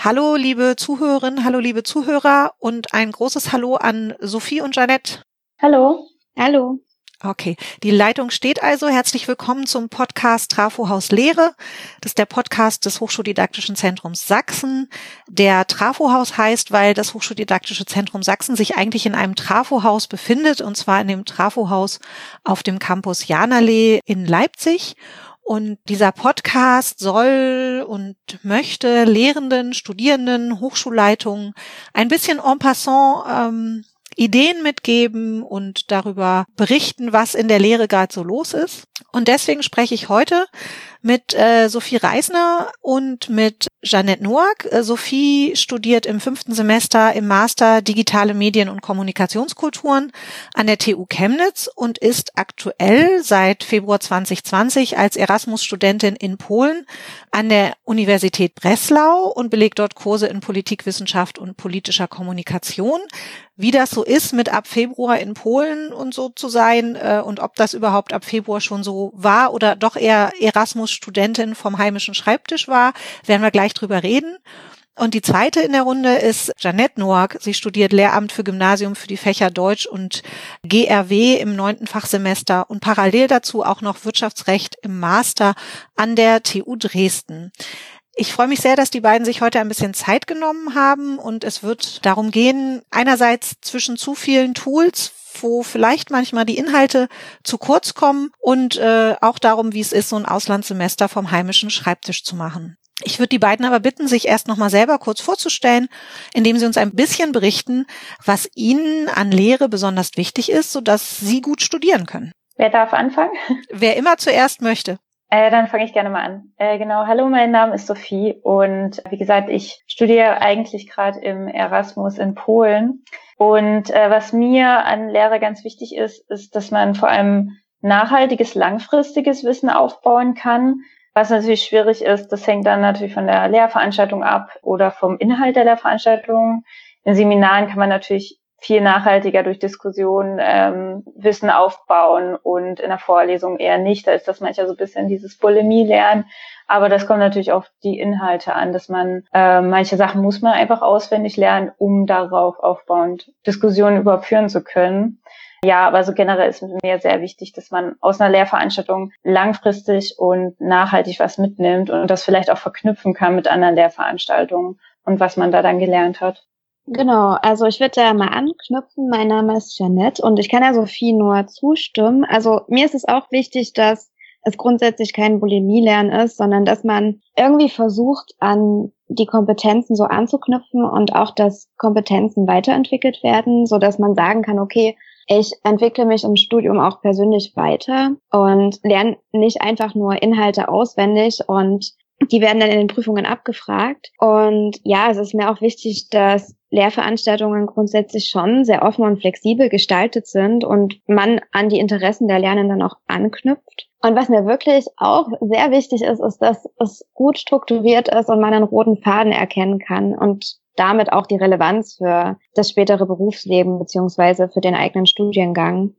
Hallo liebe Zuhörerinnen, hallo liebe Zuhörer und ein großes Hallo an Sophie und Jeanette. Hallo. Hallo. Okay, die Leitung steht also. Herzlich willkommen zum Podcast Trafohaus Lehre. Das ist der Podcast des Hochschuldidaktischen Zentrums Sachsen. Der Trafohaus heißt, weil das Hochschuldidaktische Zentrum Sachsen sich eigentlich in einem Trafohaus befindet, und zwar in dem Trafohaus auf dem Campus Janallee in Leipzig. Und dieser Podcast soll und möchte Lehrenden, Studierenden, Hochschulleitungen ein bisschen en passant Ideen mitgeben und darüber berichten, was in der Lehre gerade so los ist. Und deswegen spreche ich heute mit Sophie Reisner und mit Jeanette Noack. Sophie studiert im 5. Semester im Master Digitale Medien- und Kommunikationskulturen an der TU Chemnitz und ist aktuell seit Februar 2020 als Erasmus-Studentin in Polen an der Universität Breslau und belegt dort Kurse in Politikwissenschaft und politischer Kommunikation. Wie das so ist, mit ab Februar in Polen und so zu sein und ob das überhaupt ab Februar schon so war oder doch eher Erasmus-Studentin vom heimischen Schreibtisch war, werden wir gleich drüber reden. Und die zweite in der Runde ist Jeanette Noack. Sie studiert Lehramt für Gymnasium für die Fächer Deutsch und GRW im 9. Fachsemester und parallel dazu auch noch Wirtschaftsrecht im Master an der TU Dresden. Ich freue mich sehr, dass die beiden sich heute ein bisschen Zeit genommen haben und es wird darum gehen, einerseits zwischen zu vielen Tools, wo vielleicht manchmal die Inhalte zu kurz kommen und auch darum, wie es ist, so ein Auslandssemester vom heimischen Schreibtisch zu machen. Ich würde die beiden aber bitten, sich erst nochmal selber kurz vorzustellen, indem sie uns ein bisschen berichten, was ihnen an Lehre besonders wichtig ist, sodass sie gut studieren können. Wer darf anfangen? Wer immer zuerst möchte. Dann fange ich gerne mal an. Genau, hallo, mein Name ist Sophie und wie gesagt, ich studiere eigentlich gerade im Erasmus in Polen. Und was mir an Lehre ganz wichtig ist, ist, dass man vor allem nachhaltiges, langfristiges Wissen aufbauen kann. Was natürlich schwierig ist, das hängt dann natürlich von der Lehrveranstaltung ab oder vom Inhalt der Lehrveranstaltung. In Seminaren kann man natürlich viel nachhaltiger durch Diskussion Wissen aufbauen und in der Vorlesung eher nicht. Da ist das manchmal so ein bisschen dieses Bulimie-Lernen. Aber das kommt natürlich auf die Inhalte an, dass man manche Sachen muss man einfach auswendig lernen, um darauf aufbauend Diskussionen überhaupt führen zu können. Ja, aber so generell ist mir sehr wichtig, dass man aus einer Lehrveranstaltung langfristig und nachhaltig was mitnimmt und das vielleicht auch verknüpfen kann mit anderen Lehrveranstaltungen und was man da dann gelernt hat. Genau, also ich würde da mal anknüpfen. Mein Name ist Jeanette und ich kann ja Sophie nur zustimmen. Also mir ist es auch wichtig, dass es grundsätzlich kein Bulimie-Lernen ist, sondern dass man irgendwie versucht, an die Kompetenzen so anzuknüpfen und auch, dass Kompetenzen weiterentwickelt werden, so dass man sagen kann, okay, ich entwickle mich im Studium auch persönlich weiter und lerne nicht einfach nur Inhalte auswendig und die werden dann in den Prüfungen abgefragt. Und ja, es ist mir auch wichtig, dass Lehrveranstaltungen grundsätzlich schon sehr offen und flexibel gestaltet sind und man an die Interessen der Lernenden auch anknüpft. Und was mir wirklich auch sehr wichtig ist, ist, dass es gut strukturiert ist und man einen roten Faden erkennen kann und damit auch die Relevanz für das spätere Berufsleben beziehungsweise für den eigenen Studiengang.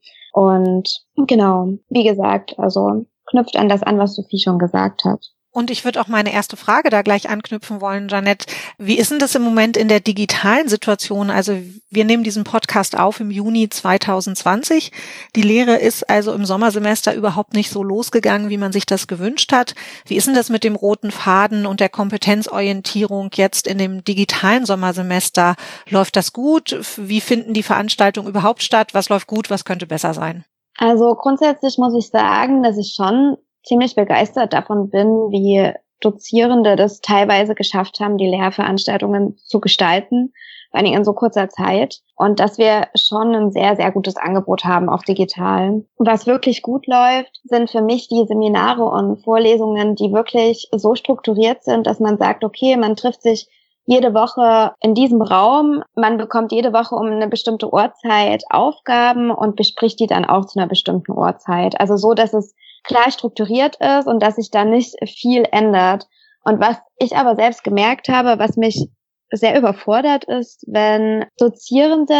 Und genau, wie gesagt, also knüpft an das an, was Sophie schon gesagt hat. Und ich würde auch meine erste Frage da gleich anknüpfen wollen, Jeanette. Wie ist denn das im Moment in der digitalen Situation? Also wir nehmen diesen Podcast auf im Juni 2020. Die Lehre ist also im Sommersemester überhaupt nicht so losgegangen, wie man sich das gewünscht hat. Wie ist denn das mit dem roten Faden und der Kompetenzorientierung jetzt in dem digitalen Sommersemester? Läuft das gut? Wie finden die Veranstaltungen überhaupt statt? Was läuft gut? Was könnte besser sein? Also grundsätzlich muss ich sagen, dass ich schon ziemlich begeistert davon bin, wie Dozierende das teilweise geschafft haben, die Lehrveranstaltungen zu gestalten, vor allem in so kurzer Zeit. Und dass wir schon ein sehr, sehr gutes Angebot haben auf digital. Was wirklich gut läuft, sind für mich die Seminare und Vorlesungen, die wirklich so strukturiert sind, dass man sagt, okay, man trifft sich jede Woche in diesem Raum, man bekommt jede Woche um eine bestimmte Uhrzeit Aufgaben und bespricht die dann auch zu einer bestimmten Uhrzeit. Also so, dass es klar strukturiert ist und dass sich da nicht viel ändert. Und was ich aber selbst gemerkt habe, was mich sehr überfordert ist, wenn Dozierende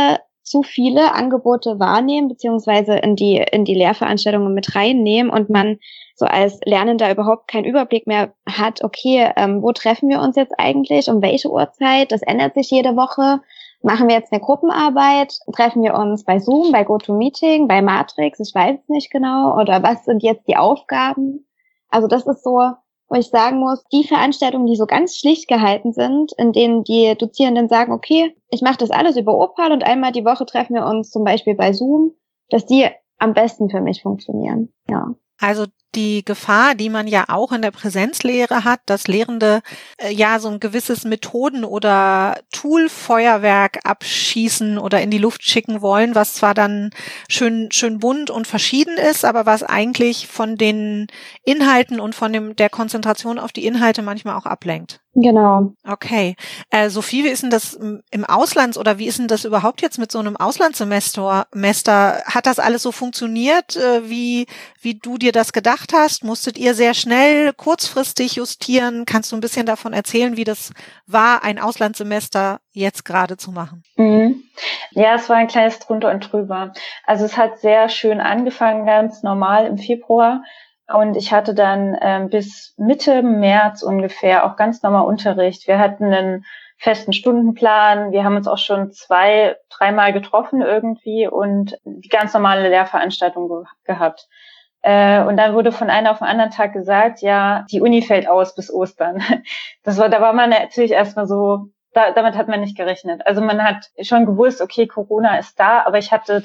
zu viele Angebote wahrnehmen, beziehungsweise in die Lehrveranstaltungen mit reinnehmen und man so als Lernender überhaupt keinen Überblick mehr hat, okay, wo treffen wir uns jetzt eigentlich, um welche Uhrzeit, das ändert sich jede Woche. Machen wir jetzt eine Gruppenarbeit? Treffen wir uns bei Zoom, bei GoToMeeting, bei Matrix? Ich weiß es nicht genau. Oder was sind jetzt die Aufgaben? Also das ist so, wo ich sagen muss, die Veranstaltungen, die so ganz schlicht gehalten sind, in denen die Dozierenden sagen, okay, ich mache das alles über Opal und einmal die Woche treffen wir uns zum Beispiel bei Zoom, dass die am besten für mich funktionieren. Ja. Also die Gefahr, die man ja auch in der Präsenzlehre hat, dass Lehrende ja so ein gewisses Methoden- oder Toolfeuerwerk abschießen oder in die Luft schicken wollen, was zwar dann schön bunt und verschieden ist, aber was eigentlich von den Inhalten und von der Konzentration auf die Inhalte manchmal auch ablenkt. Genau. Okay. Sophie, wie ist denn das im Auslands oder wie ist denn das überhaupt jetzt mit so einem Auslandssemester? Hat das alles so funktioniert, wie du dir das gedacht hast? Musstet ihr sehr schnell, kurzfristig justieren? Kannst du ein bisschen davon erzählen, wie das war, ein Auslandssemester jetzt gerade zu machen? Mhm. Ja, es war ein kleines Drunter und Drüber. Also es hat sehr schön angefangen, ganz normal im Februar. Und ich hatte dann bis Mitte März ungefähr auch ganz normal Unterricht. Wir hatten einen festen Stundenplan. Wir haben uns auch schon 2-3 Mal getroffen irgendwie und die ganz normale Lehrveranstaltung gehabt. Und dann wurde von einem auf den anderen Tag gesagt, ja, die Uni fällt aus bis Ostern. Da war man natürlich erstmal so, damit hat man nicht gerechnet. Also man hat schon gewusst, okay, Corona ist da, aber ich hatte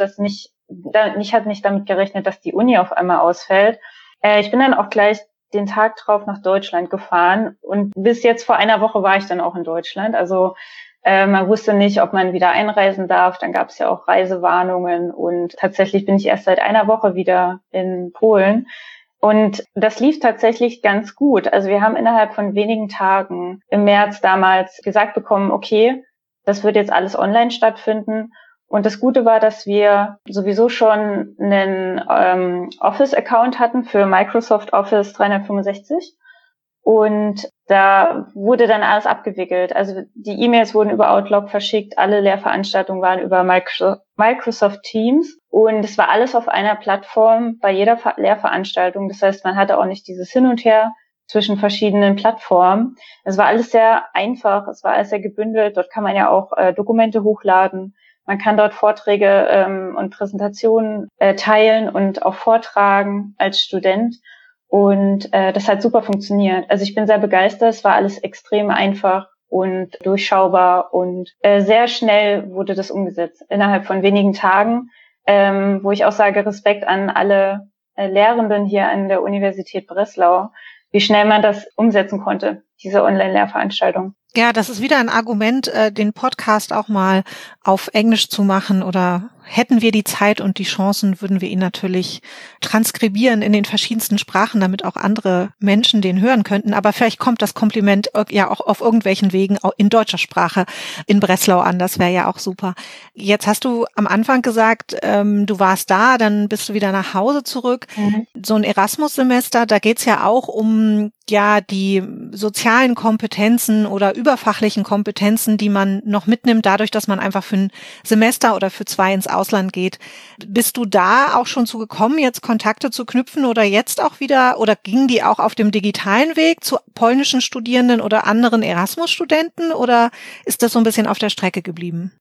nicht damit gerechnet, dass die Uni auf einmal ausfällt. Ich bin dann auch gleich den Tag drauf nach Deutschland gefahren und bis jetzt vor einer Woche war ich dann auch in Deutschland. Also man wusste nicht, ob man wieder einreisen darf. Dann gab es ja auch Reisewarnungen und tatsächlich bin ich erst seit einer Woche wieder in Polen. Und das lief tatsächlich ganz gut. Also wir haben innerhalb von wenigen Tagen im März damals gesagt bekommen, okay, das wird jetzt alles online stattfinden. Und das Gute war, dass wir sowieso schon einen Office-Account hatten für Microsoft Office 365. Und da wurde dann alles abgewickelt. Also die E-Mails wurden über Outlook verschickt, alle Lehrveranstaltungen waren über Microsoft Teams. Und es war alles auf einer Plattform bei jeder Lehrveranstaltung. Das heißt, man hatte auch nicht dieses Hin und Her zwischen verschiedenen Plattformen. Es war alles sehr einfach, es war alles sehr gebündelt. Dort kann man ja auch Dokumente hochladen. Man kann dort Vorträge und Präsentationen teilen und auch vortragen als Student. Und das hat super funktioniert. Also ich bin sehr begeistert. Es war alles extrem einfach und durchschaubar und sehr schnell wurde das umgesetzt. Innerhalb von wenigen Tagen, wo ich auch sage, Respekt an alle Lehrenden hier an der Universität Breslau, wie schnell man das umsetzen konnte, diese Online-Lehrveranstaltung. Ja, das ist wieder ein Argument, den Podcast auch mal auf Englisch zu machen oder hätten wir die Zeit und die Chancen, würden wir ihn natürlich transkribieren in den verschiedensten Sprachen, damit auch andere Menschen den hören könnten. Aber vielleicht kommt das Kompliment ja auch auf irgendwelchen Wegen auch in deutscher Sprache in Breslau an. Das wäre ja auch super. Jetzt hast du am Anfang gesagt, du warst da, dann bist du wieder nach Hause zurück. Mhm. So ein Erasmus-Semester, da geht's ja auch um ja die sozialen Kompetenzen oder überfachlichen Kompetenzen, die man noch mitnimmt, dadurch, dass man einfach für ein Semester oder für 2 ins Ausland geht. Bist du da auch schon zu gekommen, jetzt Kontakte zu knüpfen oder jetzt auch wieder, oder gingen die auch auf dem digitalen Weg zu polnischen Studierenden oder anderen Erasmus-Studenten, oder ist das so ein bisschen auf der Strecke geblieben?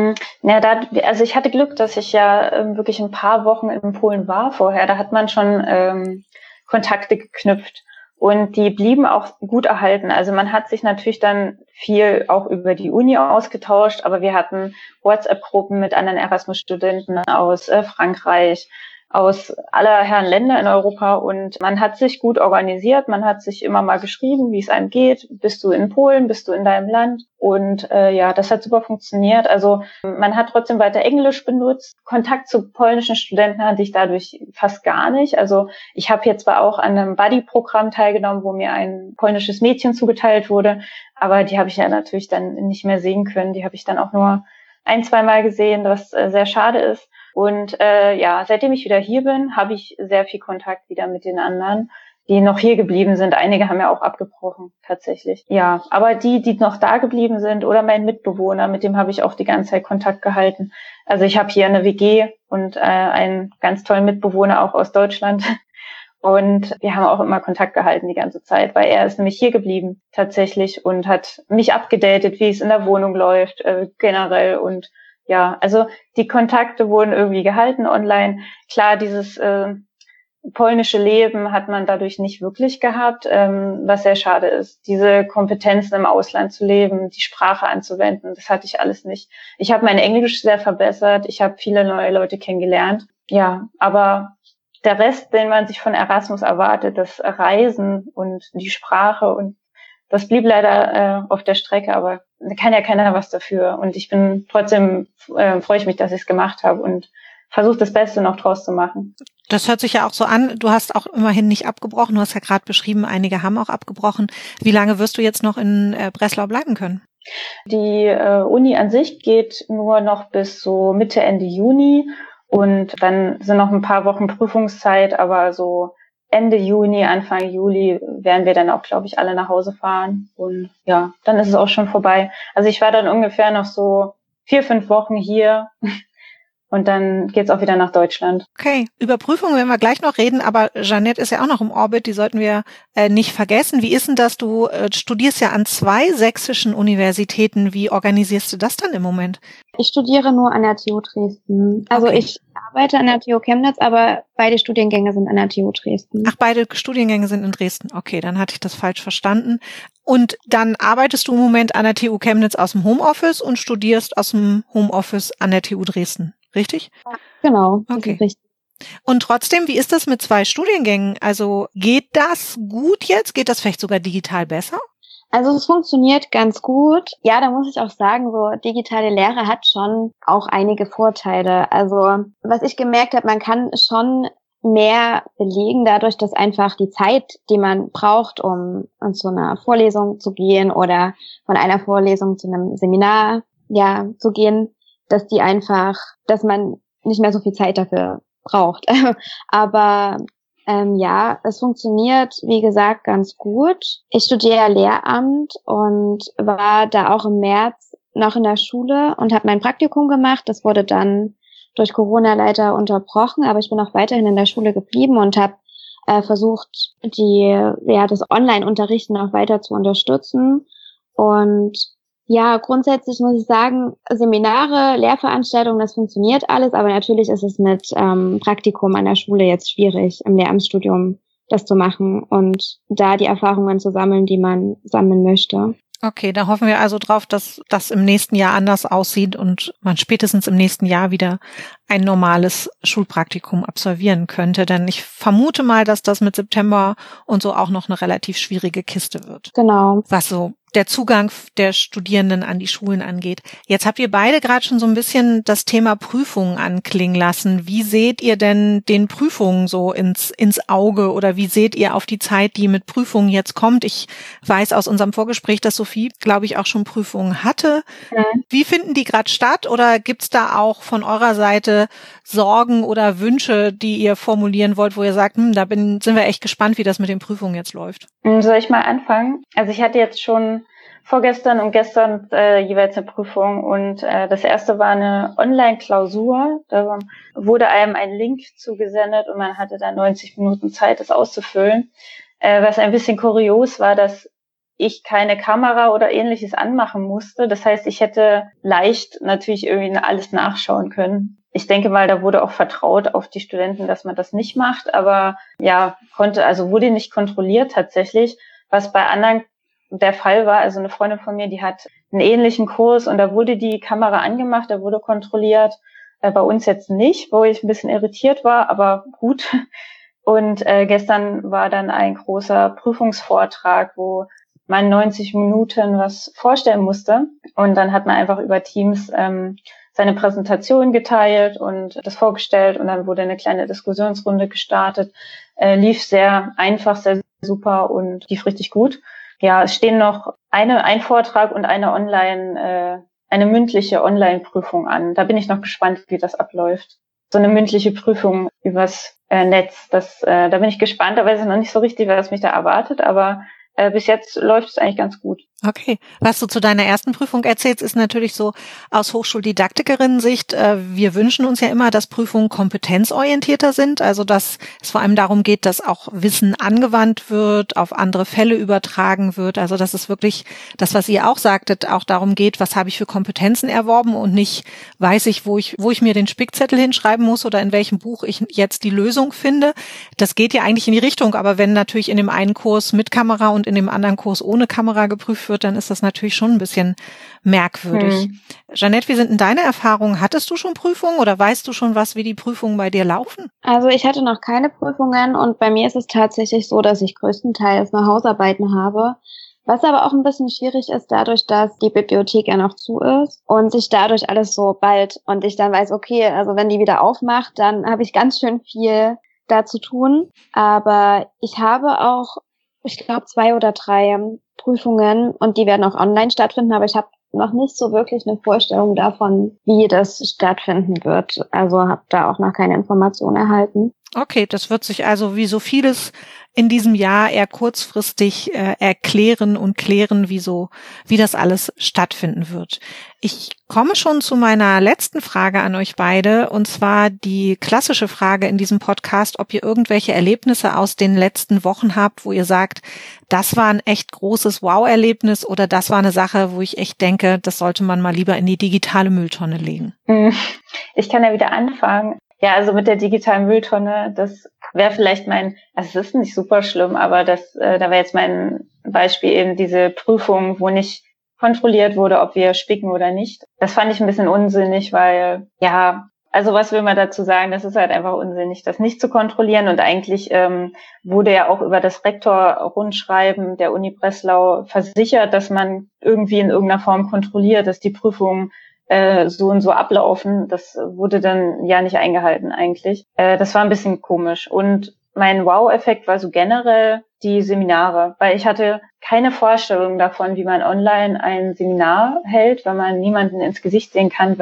Also ich hatte Glück, dass ich ja wirklich ein paar Wochen in Polen war vorher. Da hat man schon Kontakte geknüpft. Und die blieben auch gut erhalten. Also man hat sich natürlich dann viel auch über die Uni ausgetauscht, aber wir hatten WhatsApp-Gruppen mit anderen Erasmus-Studenten aus Frankreich, aus aller Herren Länder in Europa, und man hat sich gut organisiert, man hat sich immer mal geschrieben, wie es einem geht. Bist du in Polen, bist du in deinem Land? Und das hat super funktioniert. Also man hat trotzdem weiter Englisch benutzt. Kontakt zu polnischen Studenten hatte ich dadurch fast gar nicht. Also ich habe jetzt zwar auch an einem Buddy-Programm teilgenommen, wo mir ein polnisches Mädchen zugeteilt wurde, aber die habe ich ja natürlich dann nicht mehr sehen können. Die habe ich dann auch nur 1-2 Mal gesehen, was sehr schade ist. Und seitdem ich wieder hier bin, habe ich sehr viel Kontakt wieder mit den anderen. die noch hier geblieben sind. Einige haben ja auch abgebrochen, tatsächlich. Ja, aber die noch da geblieben sind oder mein Mitbewohner, mit dem habe ich auch die ganze Zeit Kontakt gehalten. Also ich habe hier eine WG und einen ganz tollen Mitbewohner auch aus Deutschland. Und wir haben auch immer Kontakt gehalten die ganze Zeit, weil er ist nämlich hier geblieben tatsächlich und hat mich abgedatet, wie es in der Wohnung läuft, generell. Und ja, also die Kontakte wurden irgendwie gehalten online. Klar, dieses polnische Leben hat man dadurch nicht wirklich gehabt, was sehr schade ist. Diese Kompetenzen im Ausland zu leben, die Sprache anzuwenden, das hatte ich alles nicht. Ich habe mein Englisch sehr verbessert, ich habe viele neue Leute kennengelernt. Ja, aber der Rest, den man sich von Erasmus erwartet, das Reisen und die Sprache, und das blieb leider auf der Strecke, aber da kann ja keiner was dafür. Und ich bin trotzdem, freue ich mich, dass ich es gemacht habe und versuche das Beste noch draus zu machen. Das hört sich ja auch so an. Du hast auch immerhin nicht abgebrochen. Du hast ja gerade beschrieben, einige haben auch abgebrochen. Wie lange wirst du jetzt noch in Breslau bleiben können? Die Uni an sich geht nur noch bis so Mitte, Ende Juni. Und dann sind noch ein paar Wochen Prüfungszeit, aber so Ende Juni, Anfang Juli werden wir dann auch, glaube ich, alle nach Hause fahren. Und ja, dann ist es auch schon vorbei. Also ich war dann ungefähr noch so 4-5 Wochen hier und dann geht's auch wieder nach Deutschland. Okay, über Prüfungen werden wir gleich noch reden, aber Jeanette ist ja auch noch im Orbit, die sollten wir nicht vergessen. Wie ist denn das? Du studierst ja an 2 sächsischen Universitäten. Wie organisierst du das dann im Moment? Ich studiere nur an der TU Dresden. Also okay. Ich arbeite an der TU Chemnitz, aber beide Studiengänge sind an der TU Dresden. Ach, beide Studiengänge sind in Dresden. Okay, dann hatte ich das falsch verstanden. Und dann arbeitest du im Moment an der TU Chemnitz aus dem Homeoffice und studierst aus dem Homeoffice an der TU Dresden, richtig? Genau, das okay. ist richtig. Und trotzdem, wie ist das mit 2 Studiengängen? Also geht das gut jetzt? Geht das vielleicht sogar digital besser? Also es funktioniert ganz gut. Ja, da muss ich auch sagen, so digitale Lehre hat schon auch einige Vorteile. Also was ich gemerkt habe, man kann schon mehr belegen dadurch, dass einfach die Zeit, die man braucht, um zu einer Vorlesung zu gehen oder von einer Vorlesung zu einem Seminar zu gehen, dass man nicht mehr so viel Zeit dafür braucht. Aber es funktioniert, wie gesagt, ganz gut. Ich studiere Lehramt und war da auch im März noch in der Schule und habe mein Praktikum gemacht. Das wurde dann durch Corona leider unterbrochen, aber ich bin auch weiterhin in der Schule geblieben und habe versucht, das Online-Unterrichten auch weiter zu unterstützen. Und ja, grundsätzlich muss ich sagen, Seminare, Lehrveranstaltungen, das funktioniert alles, aber natürlich ist es mit Praktikum an der Schule jetzt schwierig, im Lehramtsstudium das zu machen und da die Erfahrungen zu sammeln, die man sammeln möchte. Okay, da hoffen wir also drauf, dass das im nächsten Jahr anders aussieht und man spätestens im nächsten Jahr wieder ein normales Schulpraktikum absolvieren könnte. Denn ich vermute mal, dass das mit September und so auch noch eine relativ schwierige Kiste wird. Genau. Was so der Zugang der Studierenden an die Schulen angeht. Jetzt habt ihr beide gerade schon so ein bisschen das Thema Prüfungen anklingen lassen. Wie seht ihr denn den Prüfungen so ins Auge oder wie seht ihr auf die Zeit, die mit Prüfungen jetzt kommt? Ich weiß aus unserem Vorgespräch, dass Sophie, glaube ich, auch schon Prüfungen hatte. Ja. Wie finden die gerade statt oder gibt's da auch von eurer Seite Sorgen oder Wünsche, die ihr formulieren wollt, wo ihr sagt, sind wir echt gespannt, wie das mit den Prüfungen jetzt läuft? Soll ich mal anfangen? Also ich hatte jetzt schon vorgestern und gestern jeweils eine Prüfung und das erste war eine Online-Klausur. Da wurde einem ein Link zugesendet und man hatte dann 90 Minuten Zeit, das auszufüllen. Was ein bisschen kurios war, dass ich keine Kamera oder ähnliches anmachen musste. Das heißt, ich hätte leicht natürlich irgendwie alles nachschauen können. Ich denke mal, da wurde auch vertraut auf die Studenten, dass man das nicht macht, aber wurde nicht kontrolliert tatsächlich, was bei anderen der Fall war. Also eine Freundin von mir, die hat einen ähnlichen Kurs und da wurde die Kamera angemacht, da wurde kontrolliert. Bei uns jetzt nicht, wo ich ein bisschen irritiert war, aber gut. Und gestern war dann ein großer Prüfungsvortrag, wo man 90 Minuten was vorstellen musste und dann hat man einfach über Teams seine Präsentation geteilt und das vorgestellt und dann wurde eine kleine Diskussionsrunde gestartet. Lief sehr einfach, sehr super und lief richtig gut. Ja, es stehen noch ein Vortrag und eine mündliche Online-Prüfung an. Da bin ich noch gespannt, wie das abläuft. so eine mündliche Prüfung übers Netz. Da bin ich gespannt, da weiß ich noch nicht so richtig, was mich da erwartet, aber bis jetzt läuft es eigentlich ganz gut. Okay. Was du zu deiner ersten Prüfung erzählst, ist natürlich so aus Hochschuldidaktikerin-Sicht. Wir wünschen uns ja immer, dass Prüfungen kompetenzorientierter sind, also dass es vor allem darum geht, dass auch Wissen angewandt wird, auf andere Fälle übertragen wird. Also dass es wirklich das, was ihr auch sagtet, auch darum geht, was habe ich für Kompetenzen erworben und nicht weiß ich, wo ich mir den Spickzettel hinschreiben muss oder in welchem Buch ich jetzt die Lösung finde. Das geht ja eigentlich in die Richtung, aber wenn natürlich in dem einen Kurs mit Kamera und in dem anderen Kurs ohne Kamera geprüft wird, dann ist das natürlich schon ein bisschen merkwürdig. Jeanette, wie sind denn deine Erfahrungen? Hattest du schon Prüfungen oder weißt du schon wie die Prüfungen bei dir laufen? Also ich hatte noch keine Prüfungen und bei mir ist es tatsächlich so, dass ich größtenteils noch Hausarbeiten habe. Was aber auch ein bisschen schwierig ist, dadurch, dass die Bibliothek ja noch zu ist und sich dadurch alles so bald und ich dann weiß, okay, also wenn die wieder aufmacht, dann habe ich ganz schön viel da zu tun. Aber ich habe auch, ich glaube, 2 oder 3 Prüfungen und die werden auch online stattfinden, aber ich habe noch nicht so wirklich eine Vorstellung davon, wie das stattfinden wird. Also habe da auch noch keine Informationen erhalten. Okay, das wird sich also wie so vieles in diesem Jahr eher kurzfristig erklären und klären, wie das alles stattfinden wird. Ich komme schon zu meiner letzten Frage an euch beide, und zwar die klassische Frage in diesem Podcast, ob ihr irgendwelche Erlebnisse aus den letzten Wochen habt, wo ihr sagt, das war ein echt großes Wow-Erlebnis oder das war eine Sache, wo ich echt denke, das sollte man mal lieber in die digitale Mülltonne legen. Ich kann ja wieder anfangen. Ja, also mit der digitalen Mülltonne, das wäre vielleicht also es ist nicht super schlimm, aber da wäre jetzt mein Beispiel eben diese Prüfung, wo nicht kontrolliert wurde, ob wir spicken oder nicht. Das fand ich ein bisschen unsinnig, weil, ja, also was will man dazu sagen? Das ist halt einfach unsinnig, das nicht zu kontrollieren. Und eigentlich wurde ja auch über das Rektor-Rundschreiben der Uni Breslau versichert, dass man irgendwie in irgendeiner Form kontrolliert, dass die Prüfungen so und so ablaufen. Das wurde dann ja nicht eingehalten eigentlich. Das war ein bisschen komisch. Und mein Wow-Effekt war so generell die Seminare, weil ich hatte keine Vorstellung davon, wie man online ein Seminar hält, wenn man niemanden ins Gesicht sehen kann,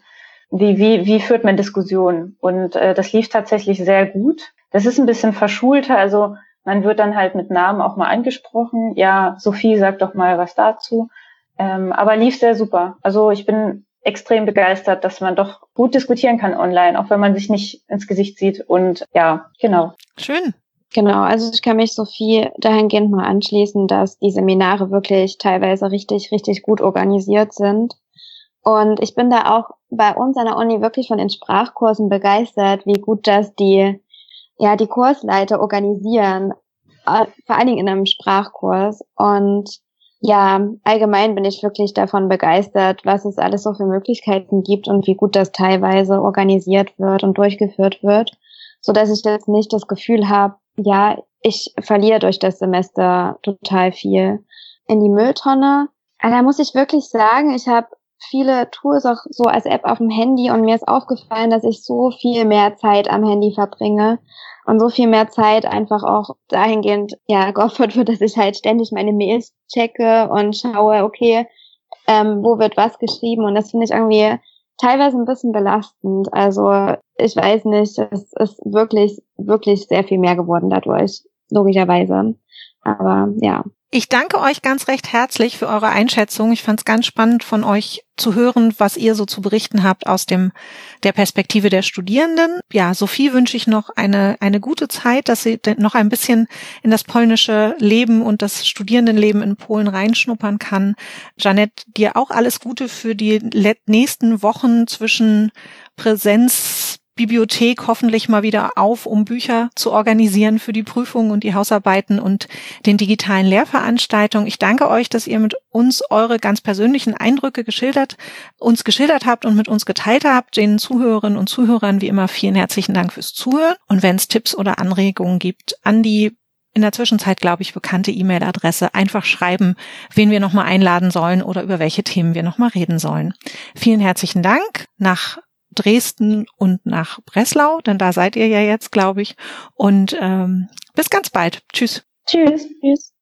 wie führt man Diskussionen. Und das lief tatsächlich sehr gut. Das ist ein bisschen verschulter, also man wird dann halt mit Namen auch mal angesprochen. Ja, Sophie, sag doch mal was dazu. Aber lief sehr super. Also ich bin extrem begeistert, dass man doch gut diskutieren kann online, auch wenn man sich nicht ins Gesicht sieht. Und ja, genau. Schön. Genau, also ich kann mich Sophie dahingehend mal anschließen, dass die Seminare wirklich teilweise richtig, richtig gut organisiert sind. Und ich bin da auch bei uns an der Uni wirklich von den Sprachkursen begeistert, wie gut das die Kursleiter organisieren, vor allen Dingen in einem Sprachkurs. Und ja, allgemein bin ich wirklich davon begeistert, was es alles so für Möglichkeiten gibt und wie gut das teilweise organisiert wird und durchgeführt wird, so dass ich jetzt nicht das Gefühl habe, ja, ich verliere durch das Semester total viel in die Mülltonne. Aber da muss ich wirklich sagen, ich habe viele Tools auch so als App auf dem Handy und mir ist aufgefallen, dass ich so viel mehr Zeit am Handy verbringe und so viel mehr Zeit einfach auch dahingehend, ja, geopfert wird, dass ich halt ständig meine Mails checke und schaue, okay, wo wird was geschrieben, und das finde ich irgendwie teilweise ein bisschen belastend. Also ich weiß nicht, es ist wirklich, wirklich sehr viel mehr geworden dadurch, logischerweise. Aber ja. Ich danke euch ganz recht herzlich für eure Einschätzung. Ich fand es ganz spannend, von euch zu hören, was ihr so zu berichten habt aus der Perspektive der Studierenden. Ja, Sophie wünsche ich noch eine gute Zeit, dass sie noch ein bisschen in das polnische Leben und das Studierendenleben in Polen reinschnuppern kann. Jeanette, dir auch alles Gute für die nächsten Wochen zwischen Bibliothek hoffentlich mal wieder auf, um Bücher zu organisieren für die Prüfungen und die Hausarbeiten und den digitalen Lehrveranstaltungen. Ich danke euch, dass ihr mit uns eure ganz persönlichen Eindrücke geschildert habt und mit uns geteilt habt. Den Zuhörerinnen und Zuhörern wie immer vielen herzlichen Dank fürs Zuhören. Und wenn es Tipps oder Anregungen gibt, an die in der Zwischenzeit, glaube ich, bekannte E-Mail-Adresse einfach schreiben, wen wir nochmal einladen sollen oder über welche Themen wir nochmal reden sollen. Vielen herzlichen Dank nach Dresden und nach Breslau, denn da seid ihr ja jetzt, glaube ich. Und bis ganz bald. Tschüss. Tschüss. Tschüss.